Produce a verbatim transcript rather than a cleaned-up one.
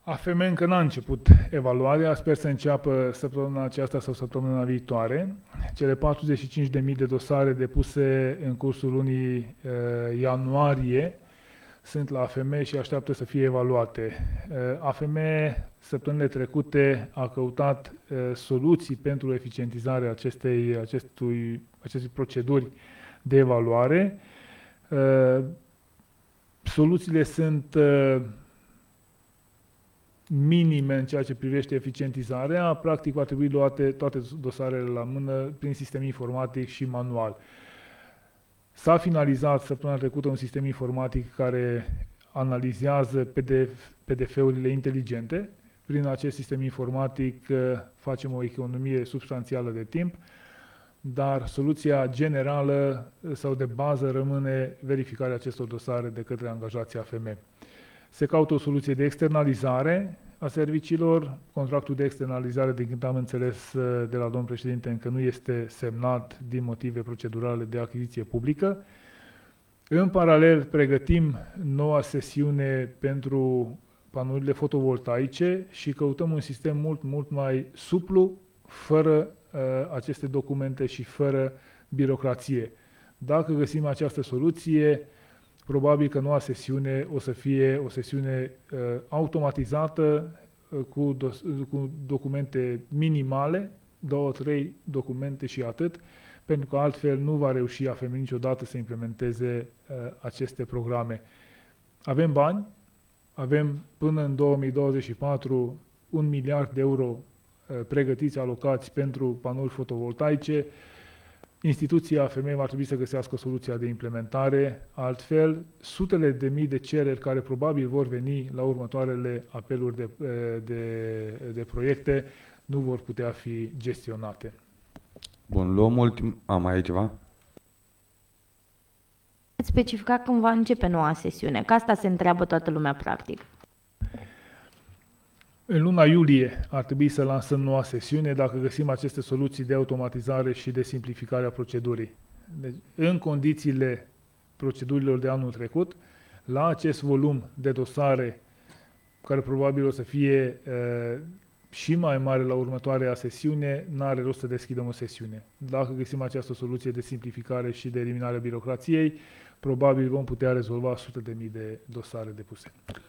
A F M încă n-a început evaluarea, sper să înceapă săptămâna aceasta sau săptămâna viitoare. Cele patruzeci și cinci de mii de dosare depuse în cursul lunii uh, ianuarie sunt la A F M și așteaptă să fie evaluate. Uh, A F M săptămânile trecute a căutat uh, soluții pentru eficientizarea acestei, acestui, acestei proceduri de evaluare. Uh, soluțiile sunt uh, minime în ceea ce privește eficientizarea, practic va trebui luate toate dosarele la mână prin sistem informatic și manual. S-a finalizat săptămâna trecută un sistem informatic care analizează P D F-urile inteligente. Prin acest sistem informatic facem o economie substanțială de timp, dar soluția generală sau de bază rămâne verificarea acestor dosare de către angajații A F M. Se caută o soluție de externalizare a serviciilor. Contractul de externalizare, din câte am înțeles de la domnul președinte, încă nu este semnat din motive procedurale de achiziție publică. În paralel, pregătim noua sesiune pentru panourile fotovoltaice și căutăm un sistem mult, mult mai suplu, fără uh, aceste documente și fără birocrație. Dacă găsim această soluție, probabil că noua sesiune o să fie o sesiune uh, automatizată uh, cu, dos, uh, cu documente minimale, două, trei documente și atât, pentru că altfel nu va reuși A F M niciodată să implementeze uh, aceste programe. Avem bani, avem până în două mii douăzeci și patru un miliard de euro uh, pregătiți, alocați pentru panouri fotovoltaice. Instituția A F M va trebui să găsească soluția de implementare, altfel sutele de mii de cereri care probabil vor veni la următoarele apeluri de, de, de proiecte nu vor putea fi gestionate. Bun, luăm ultim... Am mai ai ceva? Specifica când va începe noua sesiune, că asta se întreabă toată lumea practic. În luna iulie ar trebui să lansăm noua sesiune dacă găsim aceste soluții de automatizare și de simplificare a procedurii. Deci, în condițiile procedurilor de anul trecut, la acest volum de dosare, care probabil o să fie uh, și mai mare la următoarea sesiune, n-are rost să deschidem o sesiune. Dacă găsim această soluție de simplificare și de eliminare a birocrației, probabil vom putea rezolva sute de mii de dosare depuse.